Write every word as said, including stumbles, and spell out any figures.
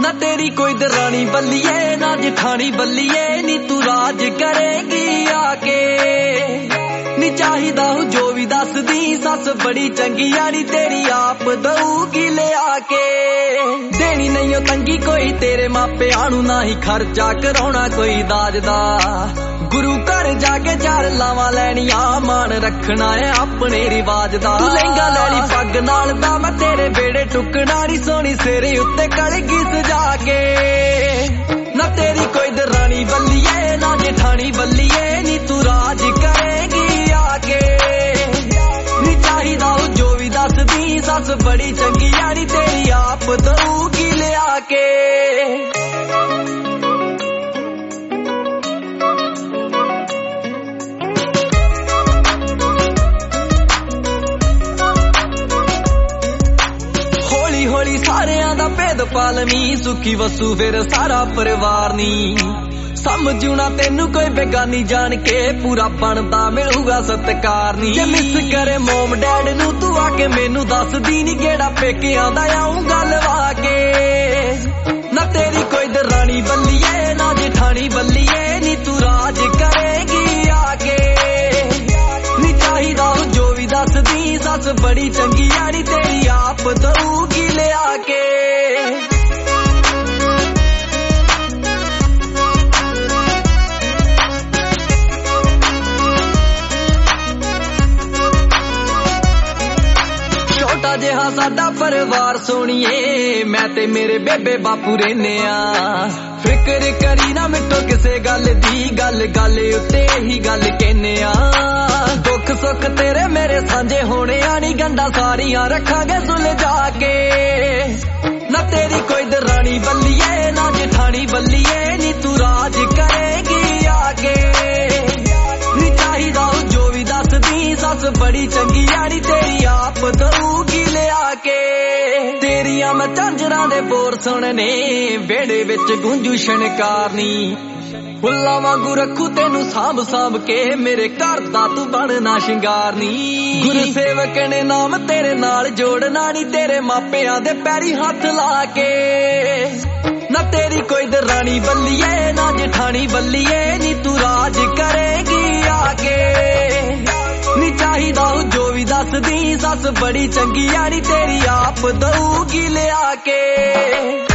ना तेरी कोई दरानी बल्लिए ना जिठानी बल्लिए नी तू राज करेगी आके नी चाहिदा हूं जो भी दस दी सस बड़ी चंगी यारी तेरी आप दऊगी ले आके देनी नहीं तंगी कोई तेरे मापिआं नूं ना ही खर्चा कराउणा कोई दाज दा गुरु घर जाके चार लावां लैणियां मान रखना है अपने रिवाज दा तू लहंगा लैली पग नाल दा मैं तेरे बेड़े टुकना नी सोनी सिरे उत्ते कलगी सजा के ना तेरी कोई दरानी बल्लिए ना जेठानी बल्लिए नी तू राज करेगी आके नी चाहिदा हूं जो भी दस दी सस बड़ी चंगी यारी तेरी आप दऊगी ले आके होली सारियां दा भेद पालवी सुखी वसू फिर सारा परिवार नी समझू ना तेनू कोई बेगानी जान के पूरा बनदा मिलूगा सत्कार नी जे मिस करे मोम डैड नू तू आके मैनू दस दी नी गेड़ा पेके आंदा आऊं गल वाके ना तेरी कोई दरानी बल्लिए ना जेठानी बल्लिए नी तू राज करेगी आके नी चाहिदा हूं जो भी दस दी सस बड़ी चंगी यारी तेरी आप दऊगी ले आके छोटा जिहा साडा परिवार सोनिए मैं ते मेरे बेबे बापू रहने आ फिक्र करी ना मिटो किसे गल दी गल गल उत्ते ही गल कहने आ दुख सुख तेरे मेरे सांझे होने आनी गंडा सारियां रखांगे सुलझा के ना तेरी कोई दरानी बल्लिए ना जेठानी बल्लिए नी तू राज करेगी आके नी चाहिदा हूं जो भी दस दी सस बड़ी चंगी यारी तेरी आप दऊगी ले आके तेरियां मैं झांजरां दे बोर सुनने वेड़े विच गूंजू छणकारनी फुल्लां वांगू रखू तेनू सांभ सांभ के मेरे घर दा तू बनना शिंगारनी गुरसेवक ने नाम तेरे नाल जोड़ना नी तेरे मापिआं दे पैरी हथ ला के ना तेरी कोई दरानी बल्लिए ना जेठानी बल्लिए नी तू राज करेगी आके नी चाहिदा हूं जो भी दस दी सस बड़ी चंगी यारी तेरी आप दऊगी ले आके।